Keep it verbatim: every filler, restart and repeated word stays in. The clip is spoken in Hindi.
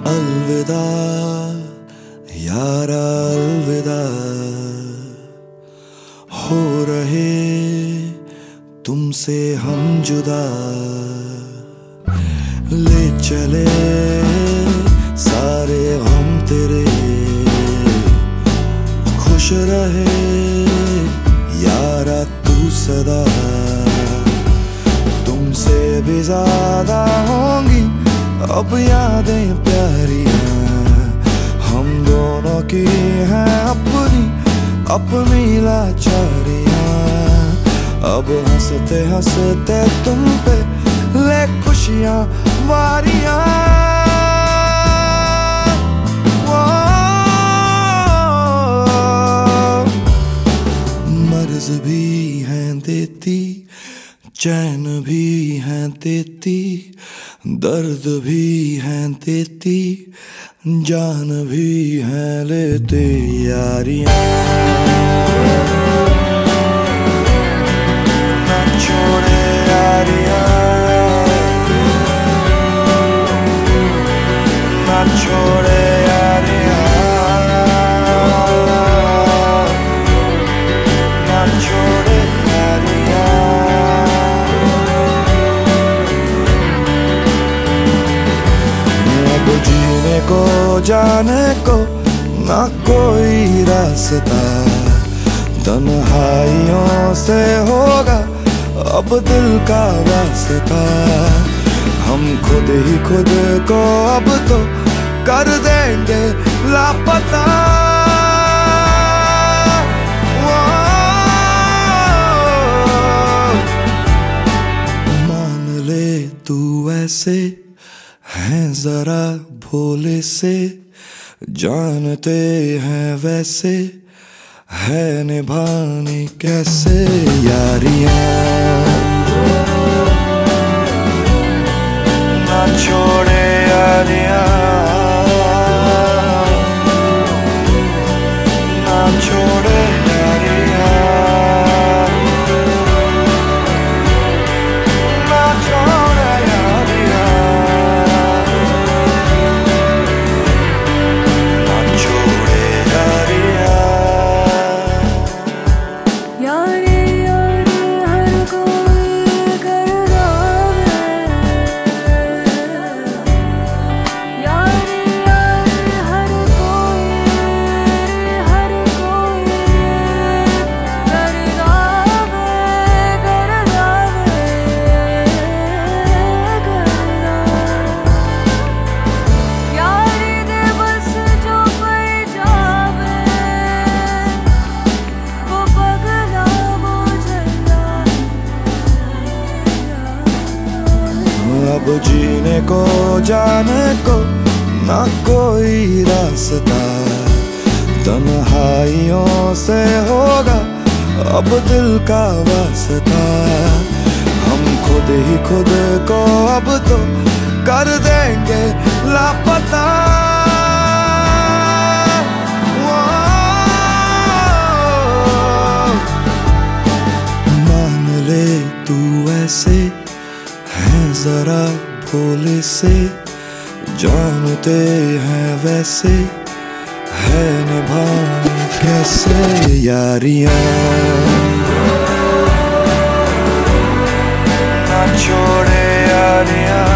अलविदा यारा अलविदा, हो रहे तुमसे हम जुदा। ले चले सारे हम तेरे, खुश रहे यारा तू सदा। तुमसे भी ज्यादा होंगी अब यादें प्यारियां, हम दोनों की हैं अपनी अपनी लाचारियां। अब हंसते हंसते तुम पे ले खुशियां वारियां। मर्ज भी हैं देती, चैन भी हैं देती, दर्द भी हैं देती, जान भी हैं लेते यारियां। ना छोड़े यारियां, ना छोड़े यारियां, ना छोड़े यारियां। जीने को जाने को ना कोई रास्ता, तन्हाइयों से होगा अब दिल का वास्ता। हम खुद ही खुद को अब तो कर देंगे लापता। मान ले तू ऐसे हैं जरा भोले से, जानते हैं वैसे है निभाने कैसे यारियां। ना छोड़े यारियां, ना छोड़े यारियां, ना छोड़े यारियां। अब जीने को जाने को ना कोई रास्ता, तन्हाइयों से होगा अब दिल का वास्ता। हम खुद ही खुद को अब तो कर देंगे लापता। मान ले तू ऐसे हैं जरा भोले से, जानते हैं वैसे है निभाने कैसे यारियां। ना छोड़े यारियां,